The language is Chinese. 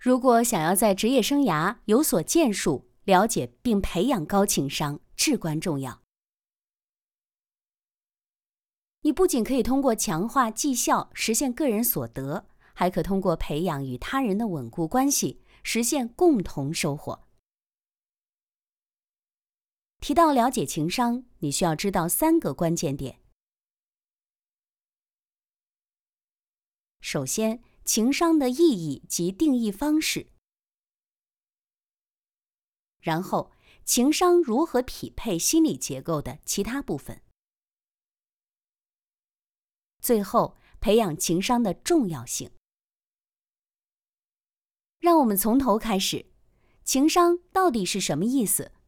如果想要在职业生涯有所建树，了解并培养高情商至关重要。你不仅可以通过强化绩效实现个人所得，还可通过培养与他人的稳固关系，实现共同收获。提到了解情商，你需要知道3个关键点。首先，情商的意义及定义方式。然后，情商如何匹配心理结构的其他部分。最后，培养情商的重要性。让我们从头开始，情商到底是什么意思？